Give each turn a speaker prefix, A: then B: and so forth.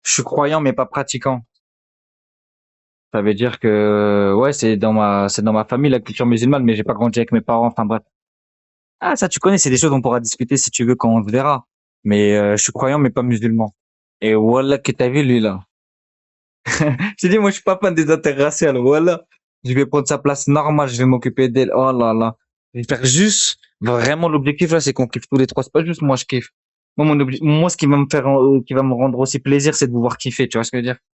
A: Je suis croyant mais pas pratiquant. Ça veut dire que ouais, c'est dans ma famille la culture musulmane, mais j'ai pas grandi avec mes parents. Enfin bref. Ah ça tu connais, c'est des choses dont on pourra discuter si tu veux quand on se verra. Mais je suis croyant mais pas musulman. Et voilà que t'as vu lui là. J'ai dit moi je suis pas fan des interraciales. Voilà. Je vais prendre sa place normale, je vais m'occuper d'elle. Oh là là. Je vais faire juste vraiment l'objectif là, c'est qu'on kiffe tous les trois. C'est pas juste moi je kiffe. Moi ce qui va me faire qui va me rendre aussi plaisir, c'est de vous voir kiffer, tu vois ce que je veux dire?